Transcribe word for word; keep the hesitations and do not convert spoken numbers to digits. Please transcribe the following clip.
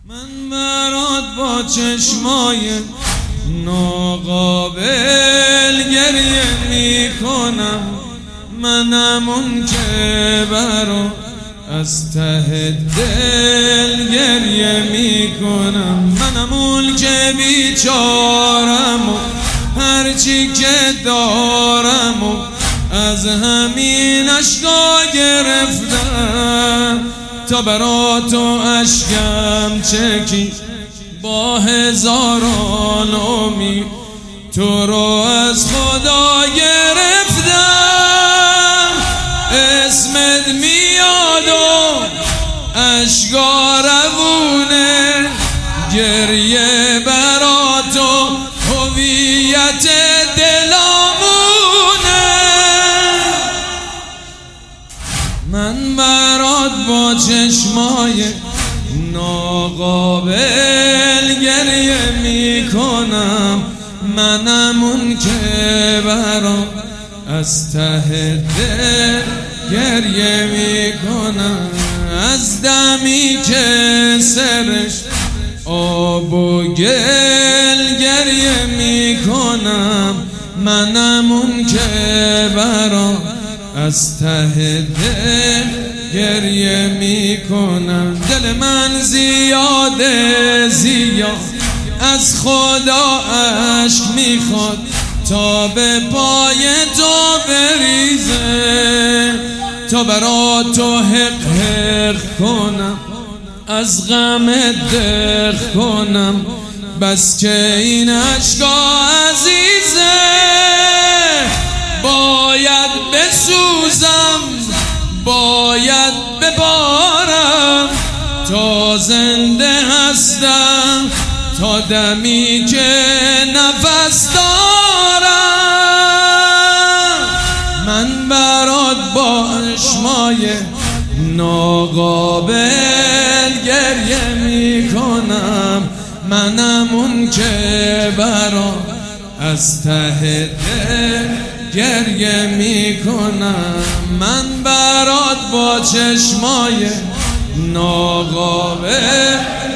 من برات با چشمای ناقابل گریه میکنم، منم اون که برا از ته دل گریه میکنم، منم اون که بیچارم و هرچی که دارم و از همین اشکا گرفتم تا برا تو اشکم چکی با هزاران امید تو رو از خدا گرفتم. اسمت میاد و اشکا روونه، گریه برا تو هویت دلامونه. من برات با چشمای ناقابل گریه میکنم، منم اون که برا از ته دل گریه میکنم. از دمی که سرش آب و گل گریه میکنم، منم اون که برا از ته دل گریه میکنم. دل من زیاده زیاد از خدا عشق میخواد تا به پای تو بریزه، تا برا تو حق حق کنم، از غم دق کنم، بس که این عشقا عزیزه. باید بسوزم، باید ببارم تا زنده هستم، تا دمی که نفس دارم. من برات با چشمای ناقابل گریه میکنم، منم اون که برا از ته دل گریه میکنم. من برات با چشمای ناقابل